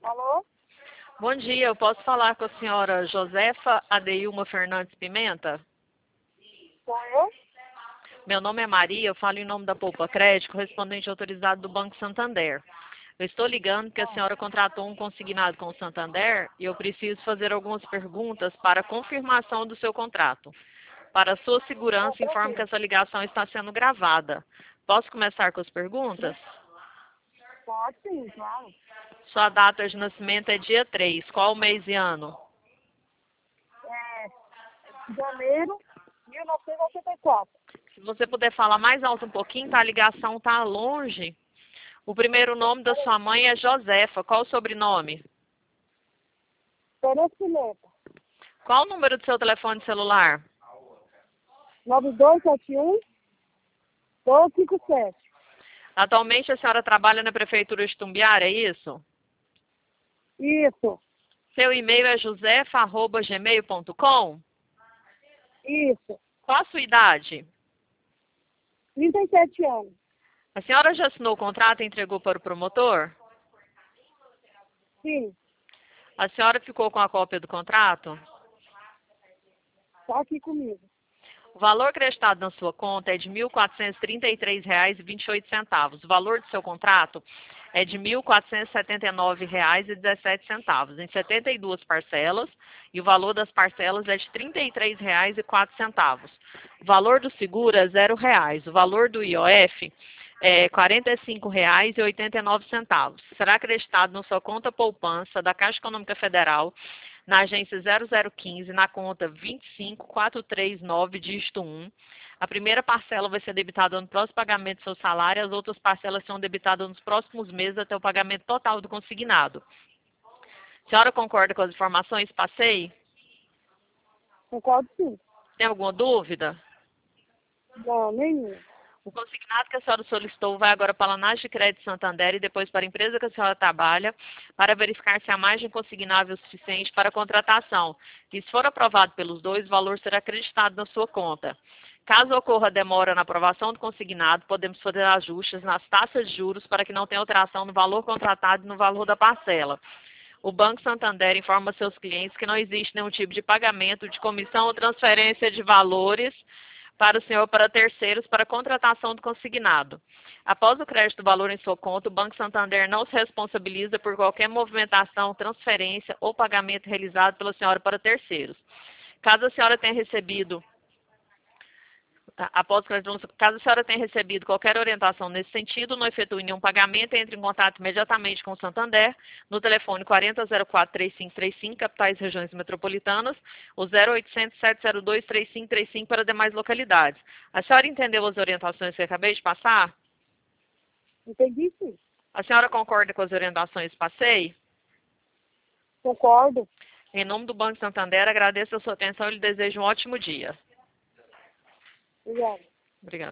Alô? Bom dia, eu posso falar com a senhora Josefa Adeilma Fernandes Pimenta? Sou eu? Meu nome é Maria, eu falo em nome da Poupa Crédito, correspondente autorizado do Banco Santander. Eu estou ligando porque a senhora contratou um consignado com o Santander e eu preciso fazer algumas perguntas para confirmação do seu contrato. Para sua segurança, informo que essa ligação está sendo gravada. Posso começar com as perguntas? Pode sim, claro. Sua data de nascimento é dia 3. Qual mês e ano? Janeiro de 1984. Se você puder falar mais alto um pouquinho, tá? A ligação tá longe. O primeiro nome da sua mãe é Josefa. Qual o sobrenome? Tereza Pimenta. Qual o número do seu telefone celular? 9271 1257. Atualmente a senhora trabalha na Prefeitura de Tumbiara, é isso? Isso, Seu e-mail é josefa@gmail.com? isso. Qual a sua idade? 37 anos. A senhora já assinou o contrato e entregou para o promotor? Sim, A senhora ficou com a cópia do contrato? tá aqui comigo. O valor creditado na sua conta é de R$ 1.433,28. O valor do seu contrato é de R$ 1.479,17, em 72 parcelas, e o valor das parcelas é de R$ 33,04. O valor do seguro é R$ 0,00. O valor do IOF é R$ 45,89. Será acreditado na sua conta poupança da Caixa Econômica Federal, na agência 0015, na conta 25439, dígito 1. A primeira parcela vai ser debitada no próximo pagamento do seu salário, as outras parcelas são debitadas nos próximos meses até o pagamento total do consignado. A senhora concorda com as informações que passei? Concordo sim. Tem alguma dúvida? Não, nenhum. O consignado que a senhora solicitou vai agora para a Laje de Crédito Santander e depois para a empresa que a senhora trabalha, para verificar se a margem consignável é suficiente para a contratação. E se for aprovado pelos dois, o valor será acreditado na sua conta. Caso ocorra demora na aprovação do consignado, podemos fazer ajustes nas taxas de juros para que não tenha alteração no valor contratado e no valor da parcela. O Banco Santander informa seus clientes que não existe nenhum tipo de pagamento de comissão ou transferência de valores para o senhor ou para terceiros para contratação do consignado. Após o crédito do valor em sua conta, o Banco Santander não se responsabiliza por qualquer movimentação, transferência ou pagamento realizado pela senhora para terceiros. Caso a senhora tenha recebido Caso a senhora tenha recebido qualquer orientação nesse sentido, não efetue nenhum pagamento, entre em contato imediatamente com o Santander, no telefone 4004-3535, capitais e regiões metropolitanas, ou 0800-702-3535 para demais localidades. A senhora entendeu as orientações que eu acabei de passar? Entendi sim. A senhora concorda com as orientações que passei? Concordo. Em nome do Banco Santander, agradeço a sua atenção e lhe desejo um ótimo dia. Obrigada. Obrigada.